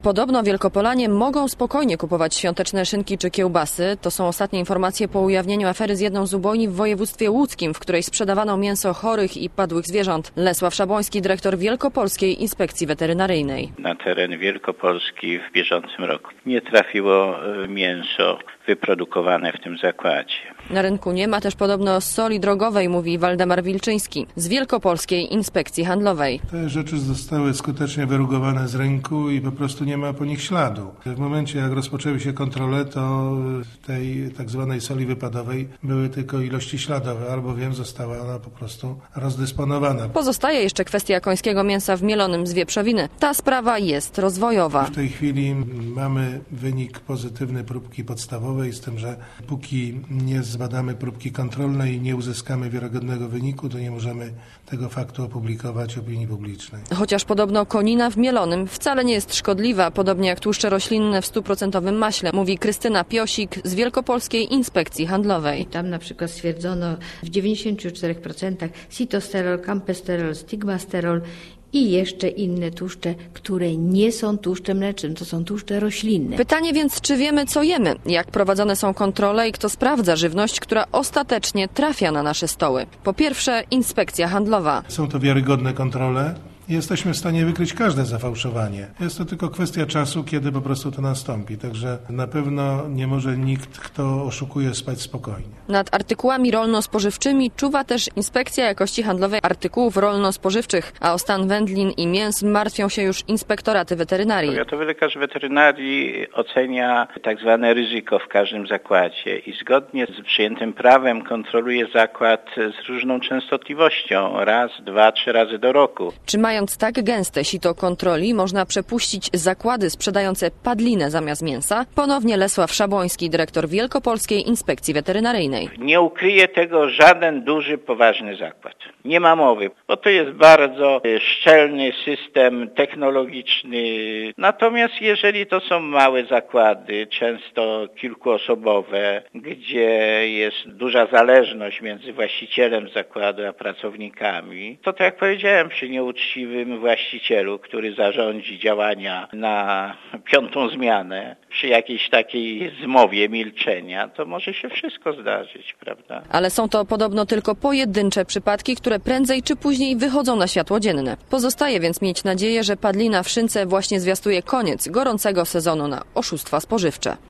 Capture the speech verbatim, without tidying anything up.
Podobno Wielkopolanie mogą spokojnie kupować świąteczne szynki czy kiełbasy. To są ostatnie informacje po ujawnieniu afery z jedną z ubojni w województwie łódzkim, w której sprzedawano mięso chorych i padłych zwierząt. Lesław Szaboński, dyrektor Wielkopolskiej Inspekcji Weterynaryjnej. Na teren Wielkopolski w bieżącym roku nie trafiło mięso wyprodukowane w tym zakładzie. Na rynku nie ma też podobno soli drogowej, mówi Waldemar Wilczyński z Wielkopolskiej Inspekcji Handlowej. Te rzeczy zostały skutecznie wyrugowane z rynku i po prostu nie ma po nich śladu. W momencie, jak rozpoczęły się kontrole, to tej tak zwanej soli wypadowej były tylko ilości śladowe, albowiem została ona po prostu rozdysponowana. Pozostaje jeszcze kwestia końskiego mięsa w mielonym z wieprzowiny. Ta sprawa jest rozwojowa. W tej chwili mamy wynik pozytywny próbki podstawowej, z tym, że póki nie zbadamy próbki kontrolnej i nie uzyskamy wiarygodnego wyniku, to nie możemy tego faktu opublikować opinii publicznej. Chociaż podobno konina w mielonym wcale nie jest szkodliwa, podobnie jak tłuszcze roślinne w stuprocentowym maśle, mówi Krystyna Piosik z Wielkopolskiej Inspekcji Handlowej. Tam na przykład stwierdzono w dziewięćdziesięciu czterech procentach sitosterol, kampesterol, stigmasterol i jeszcze inne tłuszcze, które nie są tłuszczem mlecznym, to są tłuszcze roślinne. Pytanie więc, czy wiemy, co jemy, jak prowadzone są kontrole i kto sprawdza żywność, która ostatecznie trafia na nasze stoły. Po pierwsze, Inspekcja Handlowa. Są to wiarygodne kontrole. Jesteśmy w stanie wykryć każde zafałszowanie. Jest to tylko kwestia czasu, kiedy po prostu to nastąpi. Także na pewno nie może nikt, kto oszukuje, spać spokojnie. Nad artykułami rolno-spożywczymi czuwa też Inspekcja Jakości Handlowej Artykułów Rolno-Spożywczych, a o stan wędlin i mięs martwią się już inspektoraty weterynarii. Powiatowy lekarz weterynarii ocenia tak zwane ryzyko w każdym zakładzie i zgodnie z przyjętym prawem kontroluje zakład z różną częstotliwością. Raz, dwa, trzy razy do roku. Czy mając tak gęste sito kontroli, można przepuścić zakłady sprzedające padlinę zamiast mięsa? Ponownie Lesław Szaboński, dyrektor Wielkopolskiej Inspekcji Weterynaryjnej. Nie ukryje tego żaden duży, poważny zakład. Nie ma mowy, bo to jest bardzo szczelny system technologiczny. Natomiast jeżeli to są małe zakłady, często kilkuosobowe, gdzie jest duża zależność między właścicielem zakładu a pracownikami, to tak jak powiedziałem, przy nieuczciwym właścicielu, który zarządzi działania na piątą zmianę, przy jakiejś takiej zmowie milczenia, to może się wszystko zdarzyć, prawda? Ale są to podobno tylko pojedyncze przypadki, które prędzej czy później wychodzą na światło dzienne. Pozostaje więc mieć nadzieję, że padlina w szynce właśnie zwiastuje koniec gorącego sezonu na oszustwa spożywcze.